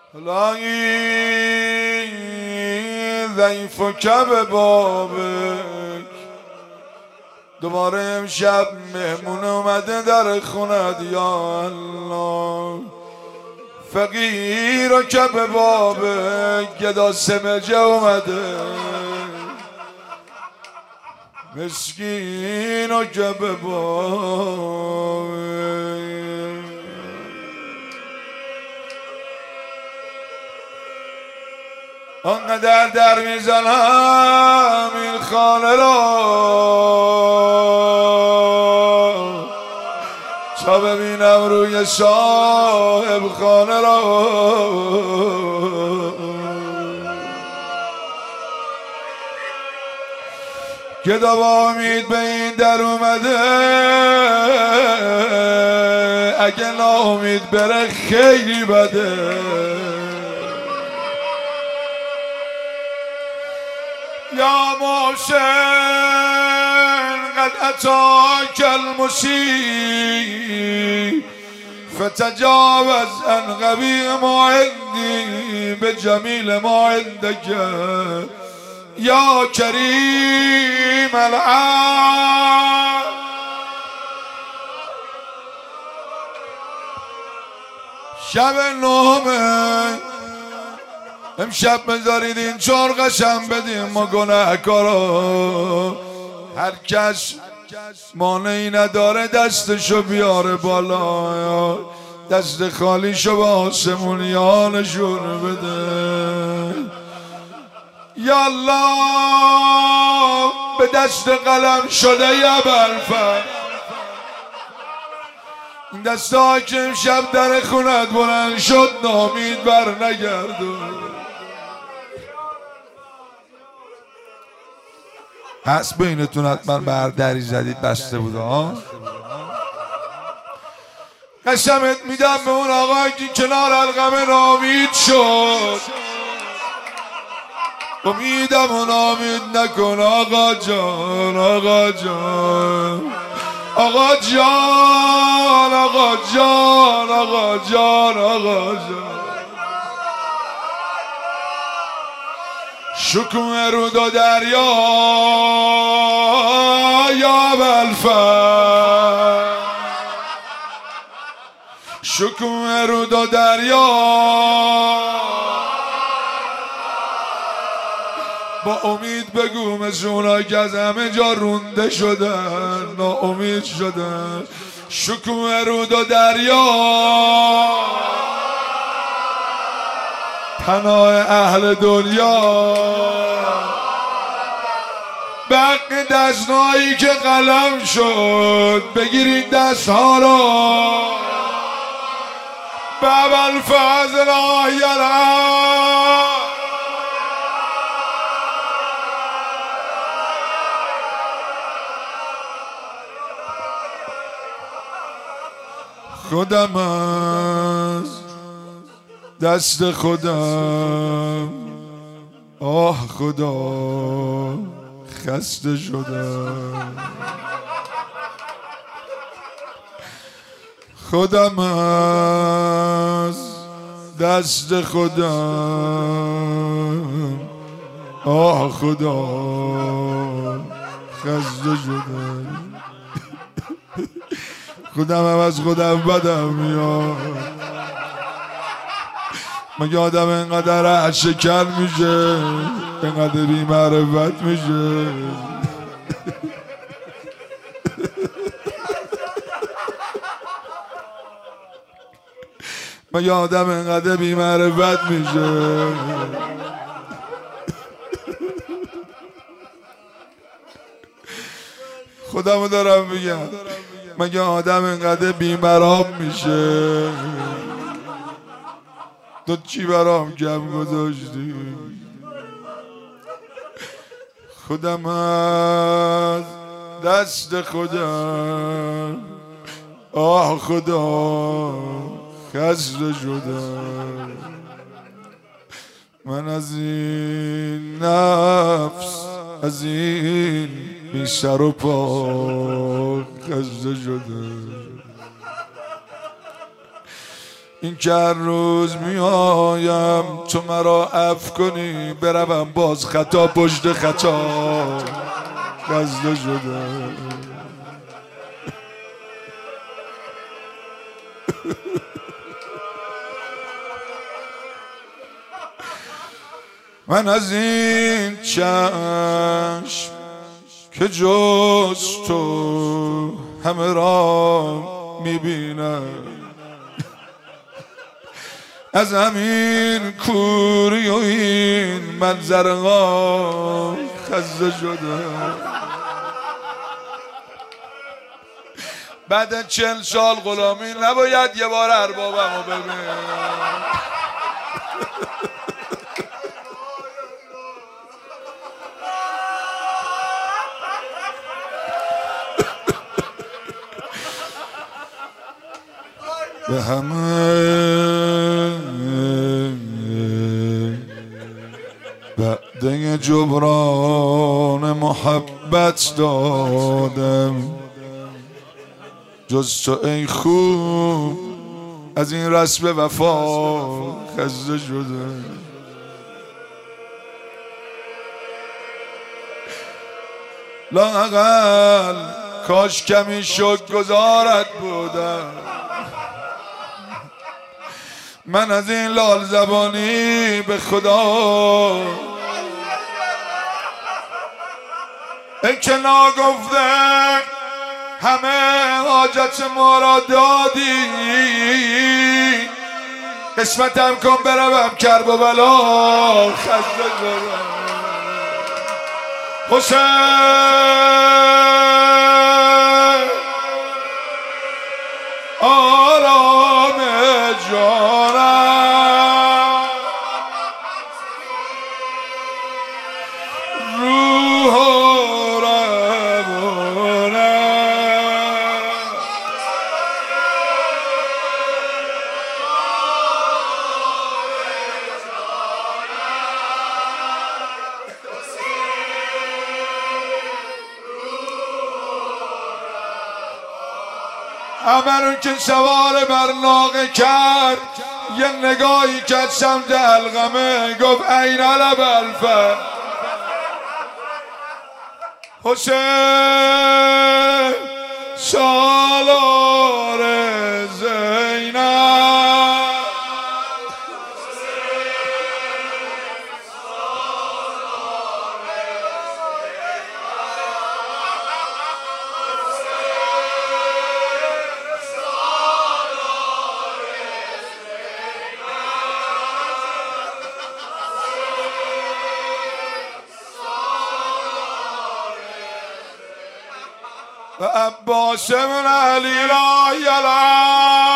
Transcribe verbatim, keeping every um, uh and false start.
الهی ضعیف و کب بابک دوباره امشب مهمون اومده در خونت یا الله. فقیر و کب بابک گدا سمجه اومده، مسکین و کب بابک آنقدر در میزنم این خانه را تا ببینم روی صاحب خانه را. گدا با امید به این در اومده، اگه ناامید بره خیلی بده. یا محسن قد اتاک المسیء فتجاوز عن قبیح ما عندی بجمیل ما عندک یا کریم العفو. شب نهم امشب بذارید این چهار قسم بدیم ما گناهکارا. هر کس مانعی نداره دستشو بیاره بالا، دست خالیشو به آسمونیانشون بده. یا الله به دست قلم شده یا برفر این دست ها که امشب در خونت بلند شد نامید بر نگردون. هست بینتون حتما بر دری زدید بسته بوده ها. قسمت میدم به اون آقا که کنار القمه نامید شد، امیدم و نامید نکن آقا جان آقا جان آقا جان آقا جان آقا جان آقا جان. شکوه رود و دریا یا بلفر، شکوه رود و دریا با امید بگو مثل اونایی که از همه جا رونده شدن ناامید شدن. شکوه رود و دریا پناه اهل دنیا، بق دستهایی که قلم شد بگیرید دست ها را. باب الفضل آهیرم خودم از دست خودم آه خدا خسته شدم. خودم از دست خودم آه خدا خسته شدم. خودم هم از خودم بدم میاد. مگه آدم اینقدر عشق‌کن میشه، اینقدر بی معرفت میشه. مگه آدم اینقدر بی معرفت میشه. خودمو دارم میگم مگه آدم اینقدر بی مرام میشه. تو چی برام کم گذاشتی؟ خودم از دست خودم آه خدا خسته شدم. من از این نفس از این بی سر و پا خسته شدم. این که هر روز میایم تو مرا عفو کنی بروم باز خطا پشت خطا خسته شدم. من از این چشم که جز تو همه را میبینم، از همین کوری و این منظرها خسته شدم. بعد چند سال غلامی نباید یه بار اربابم رو ببینم. به همه بعد جبران محبت دادم، جز تو ای خوب از این رسم وفا خسته شدم. لااقل کاش کمی شکرگزارت بودم. من از این لال زبانی به خدا ای که ناگفته همه حاجت ما را دادی، قسمتم کن بروم کرب و بلا خسته شدم. حسین آرام جانم، روح و روانم، همه که سوار بر ناقه کرد یه نگاهی کرد سمت القمه، گفت این علب الفه حسین سالار زینب. و عباس بن علی را یلا